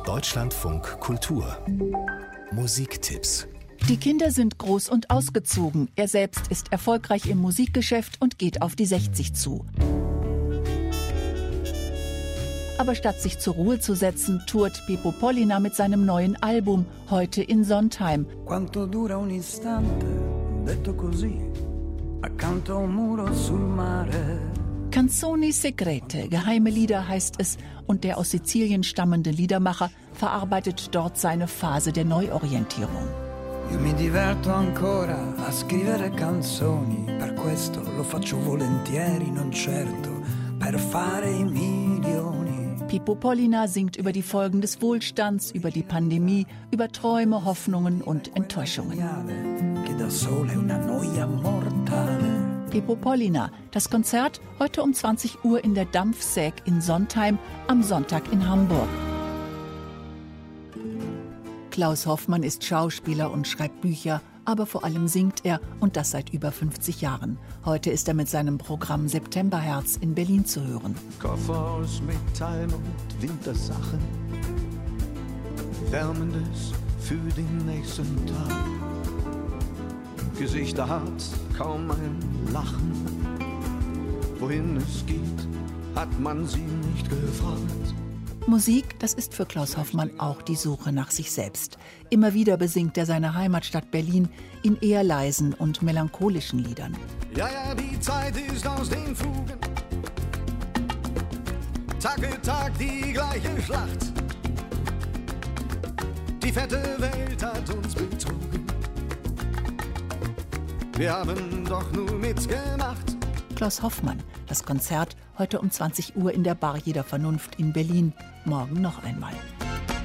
Deutschlandfunk Kultur Musiktipps. Die Kinder sind groß und ausgezogen. Er selbst ist erfolgreich im Musikgeschäft und geht auf die 60 zu. Aber statt sich zur Ruhe zu setzen, tourt Pippo Pollina mit seinem neuen Album, heute in Sondheim. Quanto dura un istante, detto così, accanto a un muro sul mare. Canzoni Segrete, geheime Lieder heißt es, und der aus Sizilien stammende Liedermacher verarbeitet dort seine Phase der Neuorientierung. Io mi diverto ancora a scrivere canzoni, per questo lo faccio volentieri, non certo per fare i milioni. Pippo Pollina singt über die Folgen des Wohlstands, über die Pandemie, über Träume, Hoffnungen und Enttäuschungen. Pippo Pollina, das Konzert heute um 20 Uhr in der Dampfsäg in Sondheim, am Sonntag in Hamburg. Klaus Hoffmann ist Schauspieler und schreibt Bücher, aber vor allem singt er, und das seit über 50 Jahren. Heute ist er mit seinem Programm Septemberherz in Berlin zu hören. Koffer aus Metall und Wintersachen, Wärmendes für den nächsten Tag. Gesichter hart, kaum ein Lachen. Wohin es geht, hat man sie nicht gefragt. Musik, das ist für Klaus Hoffmann auch die Suche nach sich selbst. Immer wieder besingt er seine Heimatstadt Berlin in eher leisen und melancholischen Liedern. Ja, die Zeit ist aus den Fugen. Tag für Tag die gleiche Schlacht. Die fette Welt hat uns betrogen. Wir haben doch nur mitgemacht. Klaus Hoffmann, das Konzert heute um 20 Uhr in der Bar Jeder Vernunft in Berlin. Morgen noch einmal.